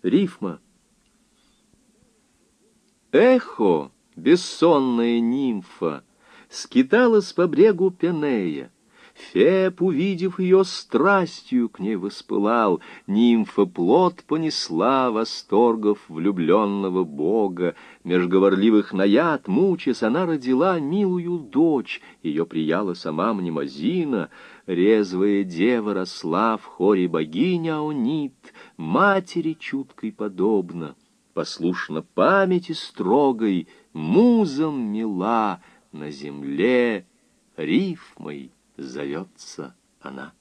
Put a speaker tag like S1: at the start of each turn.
S1: Рифма. Эхо, бессонная нимфа, скиталась по брегу Пенея. Феб, увидев ее, страстью к ней воспылал. Нимфа плод понесла восторгов влюбленного бога. Меж говорливых наяд, мучаясь, она родила милую дочь. Ее прияла сама Мнемозина. Резвая дева росла в хоре богиня Аонит, матери чуткой подобно. Послушна памяти строгой, музам мила, на земле рифмой зовется она.